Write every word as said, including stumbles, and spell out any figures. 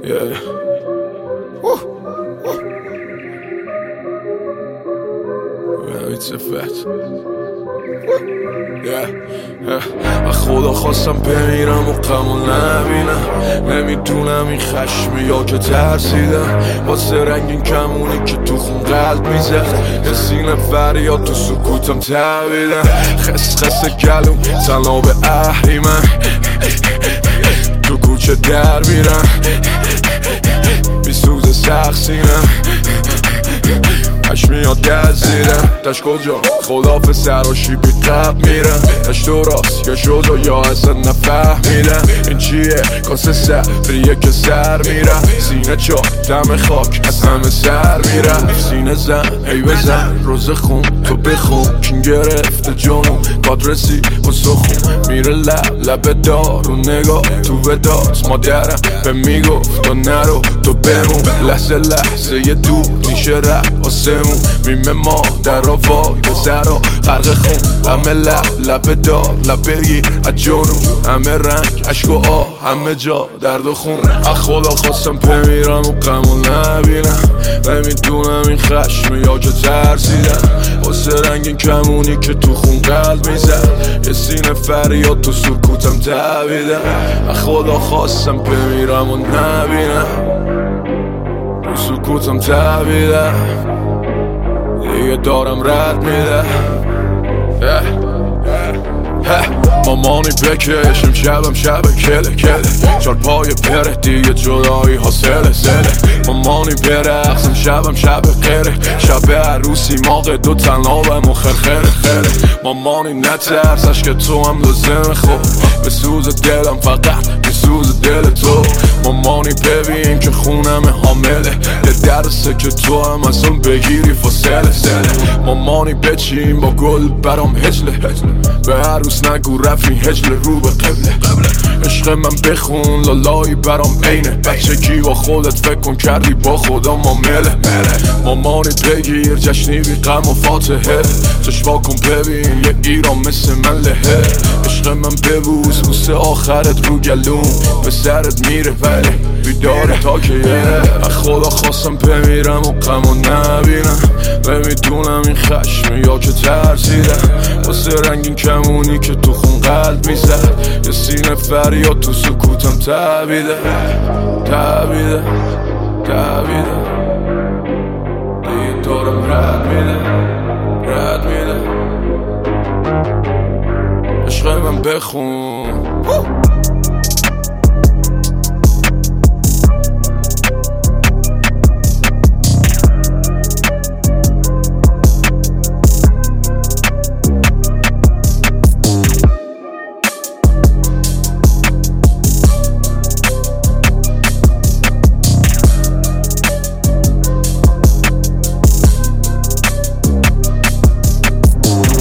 Yeah. Woo. Woo. Yeah, it's a fact. از خدا خواستم بمیرم و غمو نبینم. نمیدونم این خشمه یا که ترسیدم واسه رنگین کمونی که تو خون قلب میزد. یه سینه فریاد تو سکوتم تبیدم. خس خس گلوم تنها به اهریمن تو کوچه در میرم بی سوز سخت سینم اش میاد گزیدم. دشت کجا خداف سراشی بی قب میرم. دشت تو راست یا شد و یا اصلا نفهمیدم این چیه کاسه سفریه که سر میرم. سینه چا دم خاک از همه سر میرم. سینه زن ای بزن روز خون تو بخون کین گرفته جانو کادرسی و سخون میره لب لب دار و نگاه تو وداست مادرم به میگفت تو نرو تو بمون. لحظه لحظه یه دور نیشه رب آسمون میمه ما در را وای به سرا غرق خون. همه لب لب دار لب بگیر از جانو همه رنگ عشق و آه همه جا درد و خون. از خدا خواستم بمیرم و غمو نبینم. نمیدونم این خشمه یا که ترسیدم واسه رنگین کمونی که تو خون قلب میزد. یه سینه فریاد تو سکوتم تبیدم. از خدا خواستم بمیرم و نبینم تو سکوتم تبیدم. دیگه دارم رد میده. مامانی بکشم شبم شب کله کله چار پای پره دیگه جدایی ها سله سله. مامانی برقصم شبم شب قره شب عروسی ماغ دو تنابم و خرخره خره. مامانی نترسش که تو هم لازم خوب به سوز دلم فقط به سوز دل تو. مامانی ببین که خونم حامله یه درسه که تو هم از اون بگیری فاصله سله. مامانی بچین با گل برام هجله به عروس نگو رفی هجله رو به قبله. عشق من بخون لالایی برام اینه بچگی با خودت فکر کن کردی با خدا معامله. مامانی بگیر جشنی بی غم و فاتحه چشوا کن ببین یه ایران مثل من لهه. عشق من ببوس بوسه آخرت رو گلوم به سرت میره ولی بیداره تا که یه. از خدا خواستم بمیرم و غمو نبینم. نمیدونم این خشمه یا که ترسیدم واسه رنگین کمونی که تو خون قلب میزد. یه سینه فریاد تو سکوتم تبیده تبیده تبیده. دیگه دارم رد میده رد میده. عشق من بخون